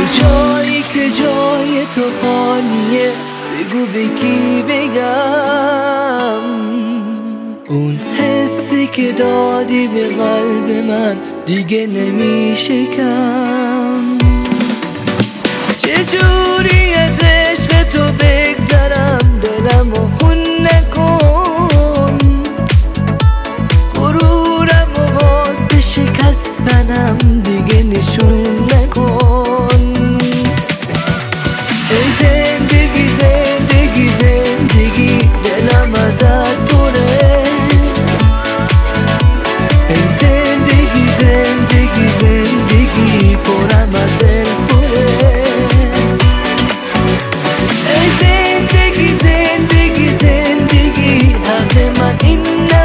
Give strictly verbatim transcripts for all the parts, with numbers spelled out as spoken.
جایی که جای تو خالیه بگو به کی بگم؟ اون حسی که دادی به قلب من دیگه نمیشه کم. چجوری از عشق تو بگذرم؟ دلمو خون نکن، غرورم و واسه شکستنم دیگه نشون نکن. ای زندگی زندگی زندگی دلم ازت پره. ای زندگی زندگی زندگی پرم از دل پره. ای زندگی زندگی زندگی حرف من این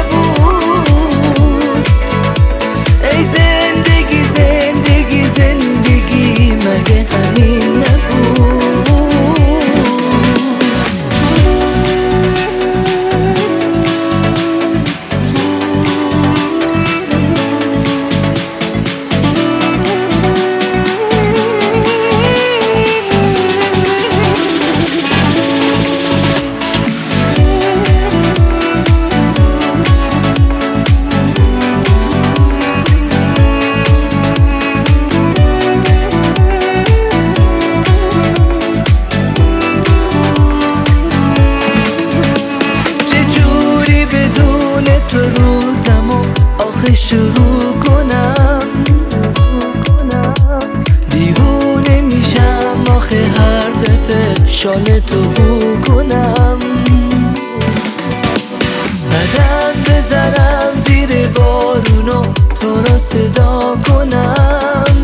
نبود. ای زندگی زندگی زندگی مگه همین نبود؟ تو روزمو آخه شروع کنم، دیوونه میشم آخه هر دفعه شال تو بو کنم. قدم بذارم زیر بارونو تو رو صدا کنم.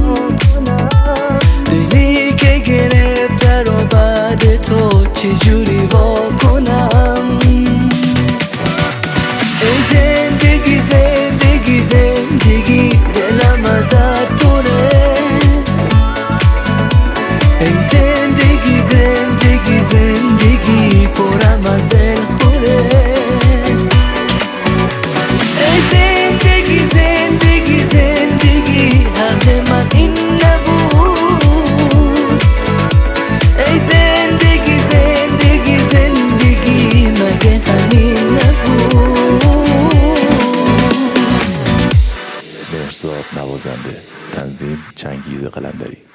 دلی که گرفته رو بعد تو چجوری وا کنم؟ ای زندگی زندگی زندگی دلم ازت پره. ای زندگی زندگی زندگی پرم از دل خوره. ای زندگی زندگی زندگی حرف من این نبود. ای زندگی زندگی زندگی مگه همین نبود؟ مهرزاد نوازنده، تنظیم چنگیز قلندری.